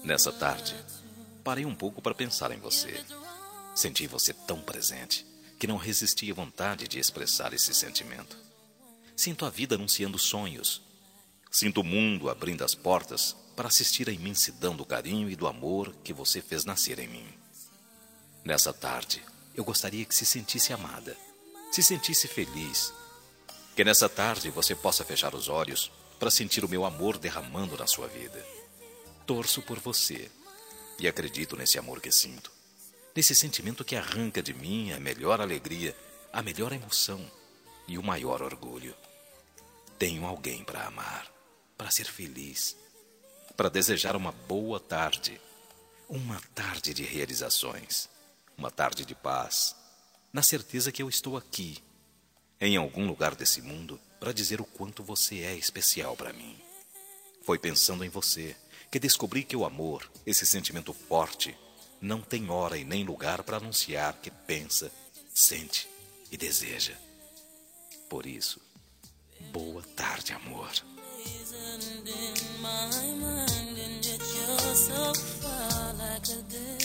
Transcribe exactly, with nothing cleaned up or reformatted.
Nessa tarde, parei um pouco para pensar em você. Senti você tão presente que não resisti à vontade de expressar esse sentimento. Sinto a vida anunciando sonhos. Sinto o mundo abrindo as portas para assistir à imensidão do carinho e do amor que você fez nascer em mim. Nessa tarde, eu gostaria que se sentisse amada, se sentisse feliz. Que nessa tarde você possa fechar os olhos para sentir o meu amor derramando na sua vida. Torço por você e acredito nesse amor que sinto, nesse sentimento que arranca de mim a melhor alegria, a melhor emoção e o maior orgulho. Tenho alguém para amar, para ser feliz, para desejar uma boa tarde, uma tarde de realizações, uma tarde de paz, na certeza que eu estou aqui, em algum lugar desse mundo, para dizer o quanto você é especial para mim. Foi pensando em você que descobri que o amor, esse sentimento forte, não tem hora e nem lugar para anunciar que pensa, sente e deseja. Por isso, boa tarde, amor. In my mind, and yet you're so far like a day.